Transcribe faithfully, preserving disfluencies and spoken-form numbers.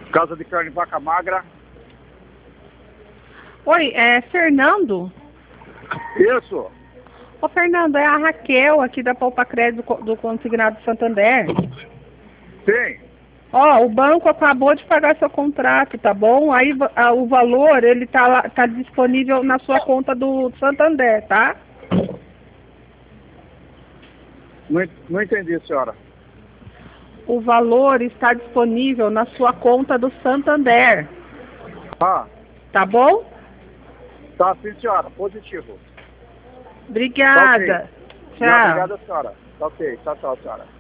Casa de carne vaca magra. Oi, é Fernando? Isso. Ô, Fernando, é a Raquel aqui da Poupa Crédito do, do Consignado Santander. Sim. Ó, o banco acabou de pagar seu contrato, tá bom? Aí a, o valor, ele tá, lá, tá disponível na sua conta do Santander, tá? Não, não entendi, senhora. O valor está disponível na sua conta do Santander, Ah, tá bom? tá sim, senhora. Positivo. Obrigada. Tá ok. Tchau. Obrigado, senhora. Tá ok. Tchau, tchau, senhora.